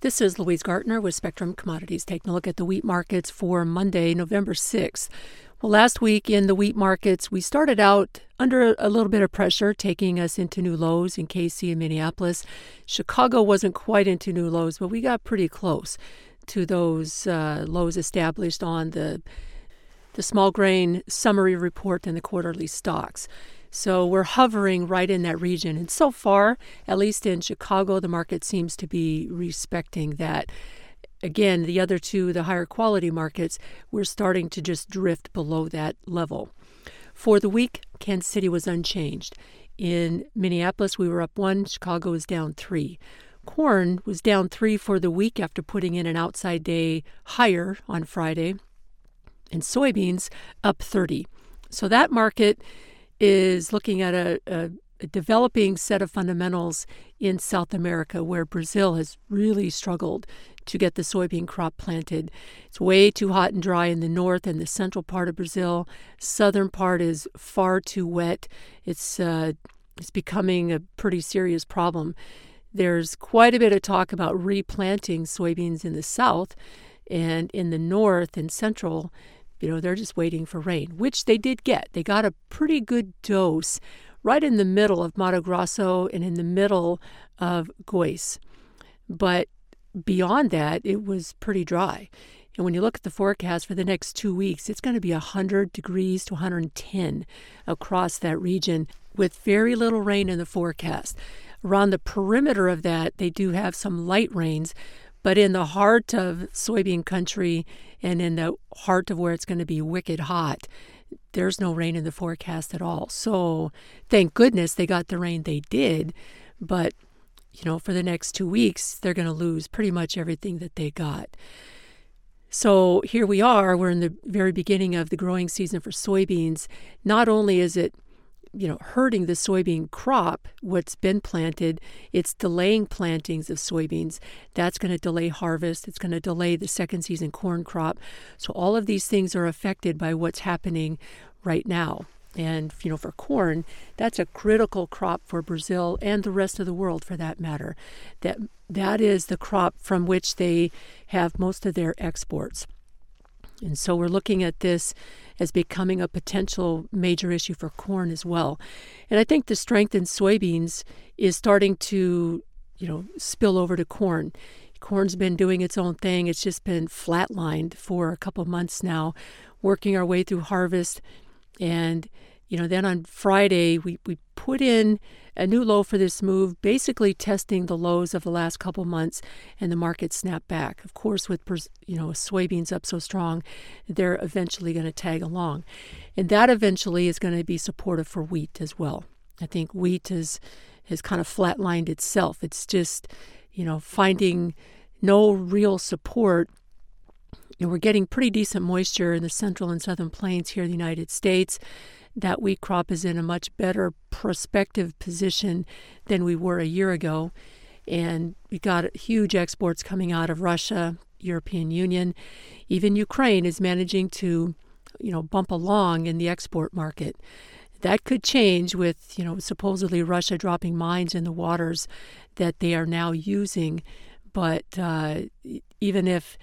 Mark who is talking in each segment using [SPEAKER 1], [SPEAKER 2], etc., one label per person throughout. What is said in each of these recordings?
[SPEAKER 1] This is Louise Gartner with Spectrum Commodities, taking a look at the wheat markets for Monday, November 6th. Well, last week in the wheat markets, we started out under a little bit of pressure, taking us into new lows in KC and Minneapolis. Chicago wasn't quite into new lows, but we got pretty close to those lows established on the small grain summary report and the quarterly stocks. So we're hovering right in that region. And so far, at least in Chicago, the market seems to be respecting that. Again, the other two, the higher quality markets, we're starting to just drift below that level. For the week, Kansas City was unchanged. In Minneapolis, we were up 1. Chicago was down 3. Corn was down 3 for the week after putting in an outside day higher on Friday. And soybeans up 30. So that market is looking at a developing set of fundamentals in South America, where Brazil has really struggled to get the soybean crop planted. It's way too hot and dry in the north and the central part of Brazil. Southern part is far too wet. It's becoming a pretty serious problem. There's quite a bit of talk about replanting soybeans in the south, and in the north and central, they're just waiting for rain, which they did get. They got a pretty good dose right in the middle of Mato Grosso and in the middle of Goiás. But beyond that, it was pretty dry. And when you look at the forecast for the next 2 weeks, it's going to be 100 degrees to 110 across that region with very little rain in the forecast. Around the perimeter of that, they do have some light rains, but in the heart of soybean country and in the heart of where it's going to be wicked hot, there's no rain in the forecast at all. So thank goodness they got the rain they did. But, for the next 2 weeks, they're going to lose pretty much everything that they got. So here we are. We're in the very beginning of the growing season for soybeans. Not only is it hurting the soybean crop, what's been planted, it's delaying plantings of soybeans. That's going to delay harvest. It's going to delay the second season corn crop. So all of these things are affected by what's happening right now. And, for corn, that's a critical crop for Brazil and the rest of the world, for that matter. That is the crop from which they have most of their exports. And so we're looking at this as becoming a potential major issue for corn as well. And I think the strength in soybeans is starting to, spill over to corn. Corn's been doing its own thing. It's just been flatlined for a couple months now, working our way through harvest. And, then on Friday, we put in a new low for this move, basically testing the lows of the last couple months, and the market snapped back. Of course, with soybeans up so strong, they're eventually going to tag along. And that eventually is going to be supportive for wheat as well. I think wheat has kind of flatlined itself. It's just, finding no real support. We're getting pretty decent moisture in the central and southern plains here in the United States. That wheat crop is in a much better prospective position than we were a year ago. And we got huge exports coming out of Russia, European Union. Even Ukraine is managing to, bump along in the export market. That could change with, supposedly Russia dropping mines in the waters that they are now using. But even if,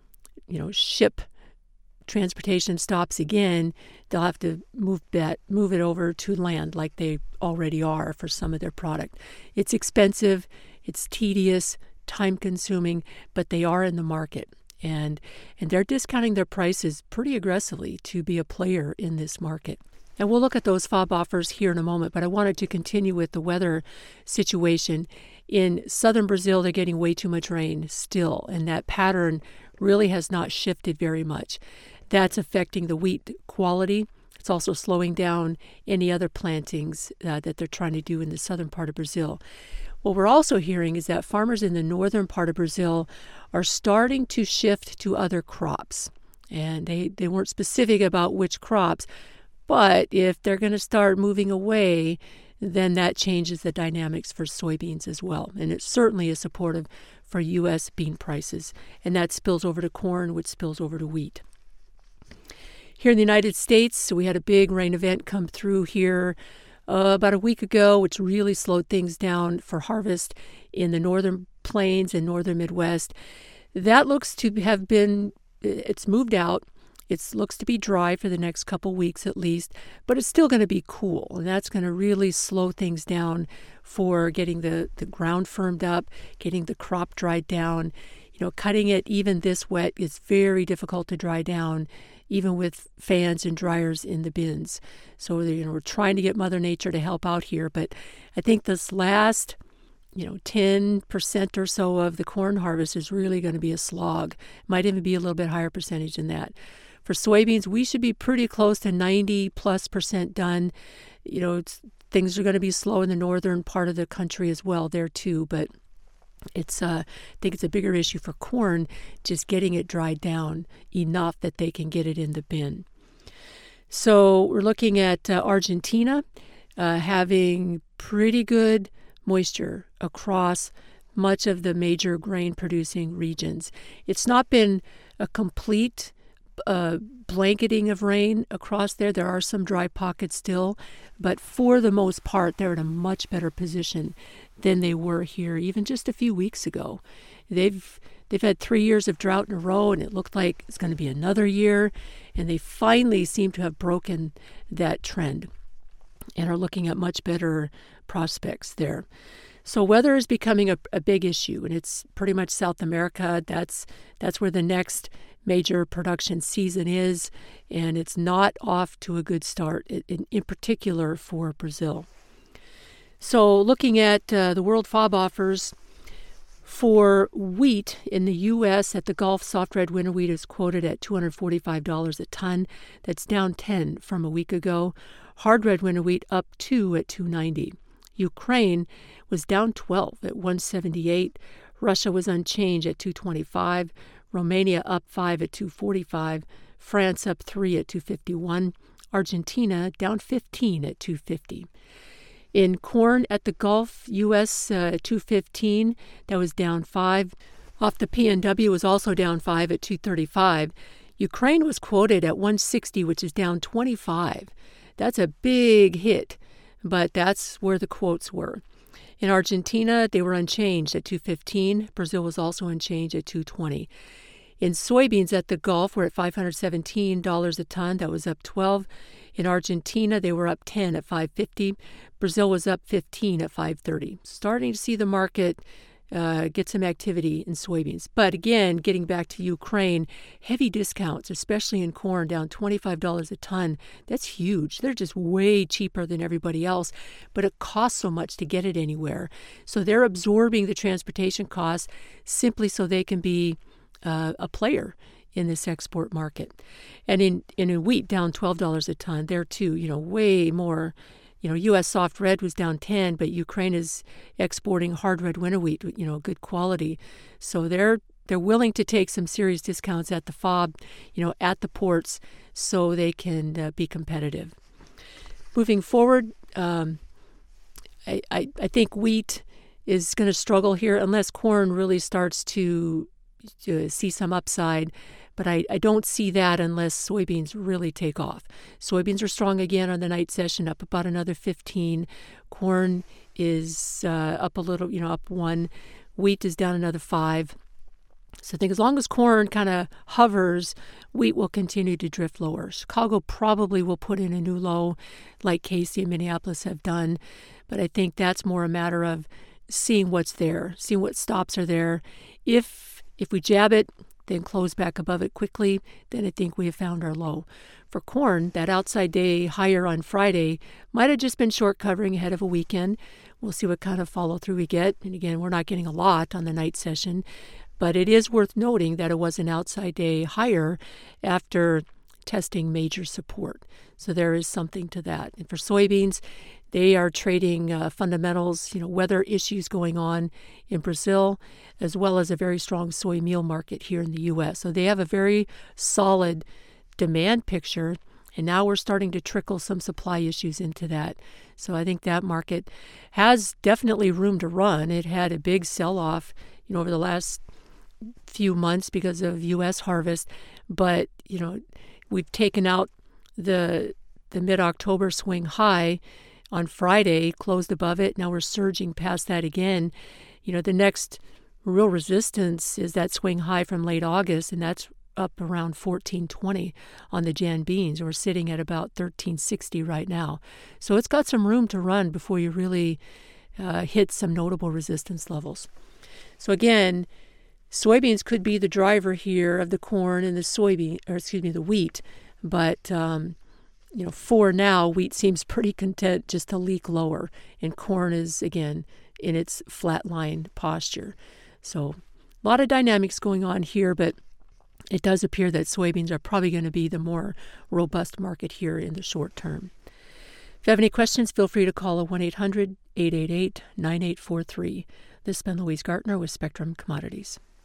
[SPEAKER 1] ship transportation stops again, they'll have to move it over to land like they already are for some of their product. It's expensive, it's tedious, time-consuming, but they are in the market. And they're discounting their prices pretty aggressively to be a player in this market. And we'll look at those FOB offers here in a moment, but I wanted to continue with the weather situation. In southern Brazil, they're getting way too much rain still, and that pattern really has not shifted very much. That's affecting the wheat quality. It's also slowing down any other plantings that they're trying to do in the southern part of Brazil. What we're also hearing is that farmers in the northern part of Brazil are starting to shift to other crops. And they weren't specific about which crops, but if they're going to start moving away, then that changes the dynamics for soybeans as well. And it certainly is supportive for U.S. bean prices. And that spills over to corn, which spills over to wheat. Here in the United States, we had a big rain event come through here about a week ago, which really slowed things down for harvest in the northern plains and northern Midwest. That looks to have been, it's moved out. It looks to be dry for the next couple weeks at least, but it's still going to be cool, and that's going to really slow things down for getting the ground firmed up, getting the crop dried down. Cutting it even this wet is very difficult to dry down, even with fans and dryers in the bins. So, we're trying to get Mother Nature to help out here, but I think this last 10% or so of the corn harvest is really going to be a slog. Might even be a little bit higher percentage than that. For soybeans, we should be pretty close to 90+% done. Things are going to be slow in the northern part of the country as well there too, but I think it's a bigger issue for corn, just getting it dried down enough that they can get it in the bin. So we're looking at Argentina having pretty good moisture across much of the major grain-producing regions. It's not been a complete blanketing of rain across there. There are some dry pockets still, but for the most part, they're in a much better position than they were here even just a few weeks ago. They've had 3 years of drought in a row, and it looked like it's going to be another year, and they finally seem to have broken that trend and are looking at much better prospects there. So weather is becoming a big issue, and it's pretty much South America. That's where the next major production season is, and it's not off to a good start, in particular for Brazil. So looking at the world FOB offers for wheat in the U.S. at the Gulf, soft red winter wheat is quoted at $245 a ton. That's down 10 from a week ago. Hard red winter wheat up 2 at $290. Ukraine was down 12 at $178. Russia was unchanged at $225. Romania up 5 at $245. France up 3 at $251. Argentina down 15 at $250. In corn at the Gulf, U.S. $215, that was down 5. Off the PNW was also down 5 at $235. Ukraine was quoted at $160, which is down 25. That's a big hit, but that's where the quotes were. In Argentina, they were unchanged at $215. Brazil was also unchanged at $220. In soybeans at the Gulf, we're at $517 a ton. That was up 12. In Argentina, they were up 10 at $550. Brazil was up 15 at $530. Starting to see the market get some activity in soybeans. But again, getting back to Ukraine, heavy discounts, especially in corn, down $25 a ton. That's huge. They're just way cheaper than everybody else, but it costs so much to get it anywhere. So they're absorbing the transportation costs simply so they can be a player in this export market. And in wheat, down $12 a ton. There too, way more. U.S. soft red was down 10, but Ukraine is exporting hard red winter wheat, good quality. So they're willing to take some serious discounts at the FOB, at the ports, so they can be competitive. Moving forward, I think wheat is going to struggle here unless corn really starts to see some upside. But I don't see that unless soybeans really take off. Soybeans are strong again on the night session, up about another 15. Corn is up a little, up 1. Wheat is down another 5. So I think as long as corn kind of hovers, wheat will continue to drift lower. Chicago probably will put in a new low like Casey and Minneapolis have done. But I think that's more a matter of seeing what's there, seeing what stops are there. If we jab it, then close back above it quickly, then I think we have found our low. For corn, that outside day higher on Friday might have just been short covering ahead of a weekend. We'll see what kind of follow through we get. And again, we're not getting a lot on the night session, but it is worth noting that it was an outside day higher after testing major support. So there is something to that. And for soybeans, they are trading fundamentals, weather issues going on in Brazil, as well as a very strong soy meal market here in the U.S. So they have a very solid demand picture, and now we're starting to trickle some supply issues into that. So I think that market has definitely room to run. It had a big sell-off, over the last few months because of U.S. harvest, but, we've taken out the mid-October swing high on Friday, closed above it. Now we're surging past that again. The next real resistance is that swing high from late August, and that's up around 14.20 on the Jan beans. We're sitting at about 13.60 right now. So it's got some room to run before you really hit some notable resistance levels. So again, soybeans could be the driver here of the corn and the wheat. But, for now, wheat seems pretty content just to leak lower. And corn is, again, in its flatline posture. So a lot of dynamics going on here, but it does appear that soybeans are probably going to be the more robust market here in the short term. If you have any questions, feel free to call 1-800-888-9843. This has been Louise Gartner with Spectrum Commodities.